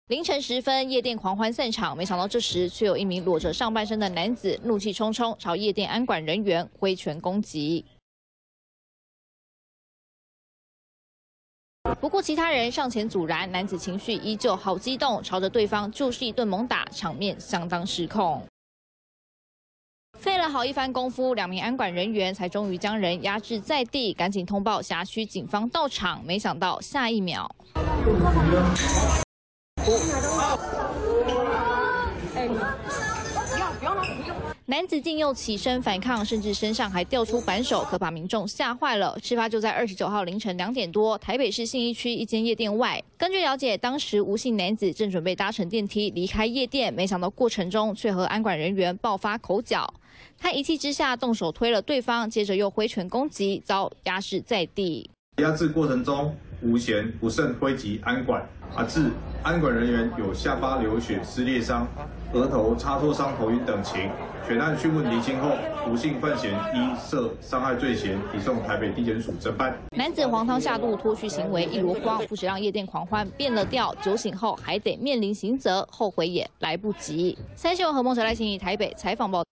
凌晨时分，夜店狂欢散场，没想到这时却有一名裸着上半身的男子怒气冲冲朝夜店安管人员挥拳攻击。不顾其他人上前阻拦，男子情绪依旧好激动，朝着对方就是一顿猛打，场面相当失控。费了好一番功夫，2名安管人员才终于将人压制在地，赶紧通报辖区警方到场。没想到下一秒，男子竟又起身反抗，甚至身上还掉出扳手，可把民众吓坏了。事发就在29号凌晨2点多，台北市信义区一间夜店外。根据了解，当时吴姓男子正准备搭乘电梯离开夜店，没想到过程中却和安管人员爆发口角。他一气之下动手推了对方，接着又挥拳攻击，遭压制在地。 压制过程中，吴嫌不慎挥击安管，致安管人员有下巴流血、撕裂伤、额头擦挫伤、头晕等情。全案讯问厘清后，吴姓犯嫌依涉伤害罪嫌移送台北地检署侦办。 男子黄汤下肚、脱序行为一箩筐，不止让夜店狂欢变了调，酒醒后还得面临刑责，后悔也来不及。3新闻何梦哲、赖欣怡台北采访报道。